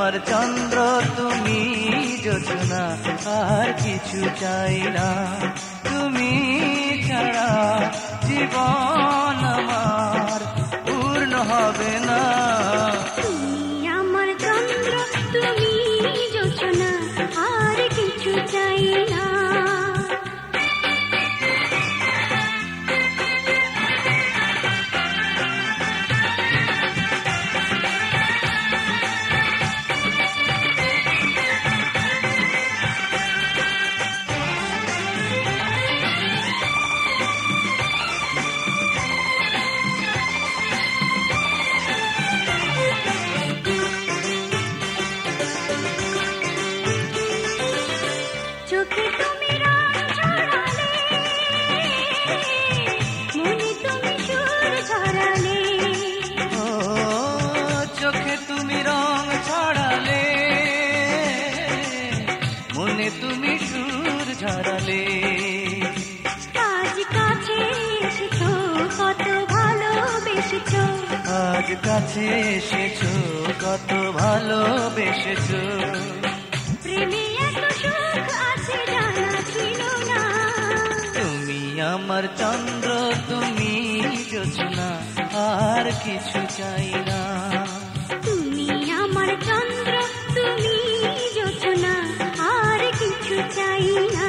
আমার চন্দ্র তুমি জোছনা, আর কিছু চাই না। তুমি ছাড়া জীবন আমার পূর্ণ হবে না। তুমি আমার চন্দ্র, তুমি জোছনা, আর কিছু চাই না। চোখে তুমি রং ছড়ালে, মনে তুমি সুর ছড়ালে। ও চোখে তুমি রং ছড়ালে, মনে তুমি সুর ঝরালে। আজ কাছে এসেছো, কত ভালোবেসেছো। আজ কাছে এসেছো, কত ভালোবেসেছো। প্রেমে এত সুখ আছে জানা ছিল না। তুমি আমার চন্দ্র, তুমি জোছনা, আর কিছু চাই না। তুমি আমার চন্দ্র, তুমি জোছনা, আর কিছু চাই না।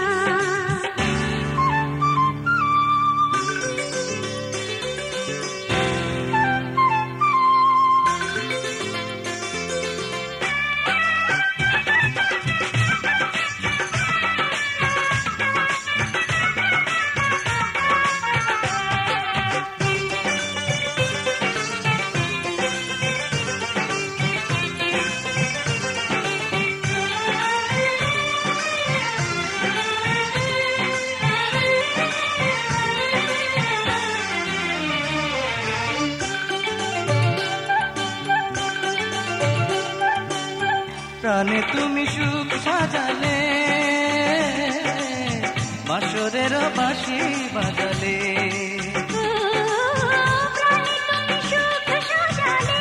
প্রাণে তুমি সুখ সাজালে, বাঁশরের বাঁশি বাজালে। প্রাণে তুমি সুখ সাজালে,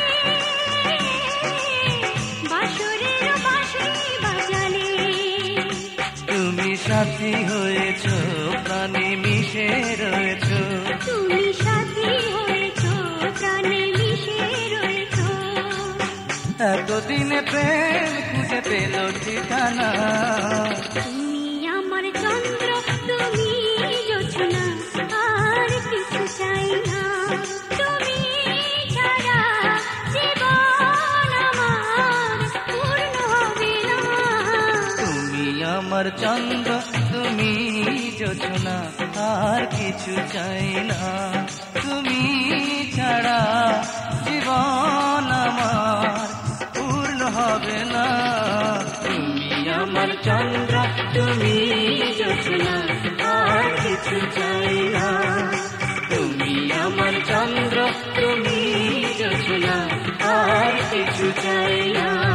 বাঁশরের বাঁশি বাজালে। তুমি সাথী হয়েছ, প্রাণে মিশে রয়েছ। তুমি সাথী হয়েছ, প্রাণে মিশে রয়েছ। এতদিনে প্রেম খুঁজে পেল ঠিকানা। তুমি আমার চন্দ্র, তুমি জোছনা, আর কিছু চাই না। তুমি ছাড়া জীবন আমার পূর্ণ হবে না। তুমি আমার চন্দ্র, তুমি জোছনা, আর কিছু চাই না। তুমি ছাড়া জীবন আমার পূর্ণ হবে না। তুমি আমার চন্দ্র, তুমি জোছনা, আর কিছু চাই না। তুমি আমার চন্দ্র, তুমি জোছনা, আর কিছু চাই না।